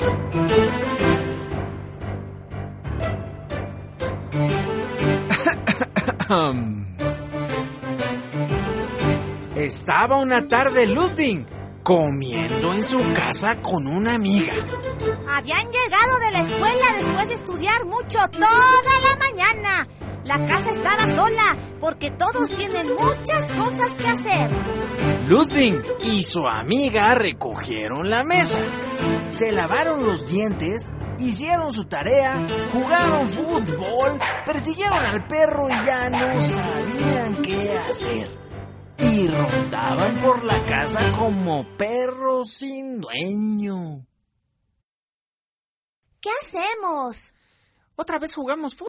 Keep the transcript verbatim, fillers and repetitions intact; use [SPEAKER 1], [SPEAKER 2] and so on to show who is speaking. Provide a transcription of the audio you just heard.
[SPEAKER 1] Estaba una tarde Ludwig comiendo en su casa con una amiga.
[SPEAKER 2] Habían llegado de la escuela después de estudiar mucho toda la mañana. La casa estaba sola porque todos tienen muchas cosas que hacer.
[SPEAKER 1] Ludwig y su amiga recogieron la mesa, se lavaron los dientes, hicieron su tarea, jugaron fútbol, persiguieron al perro y ya no sabían qué hacer. Y rondaban por la casa como perros sin dueño.
[SPEAKER 2] ¿Qué hacemos?
[SPEAKER 1] Otra vez jugamos fútbol.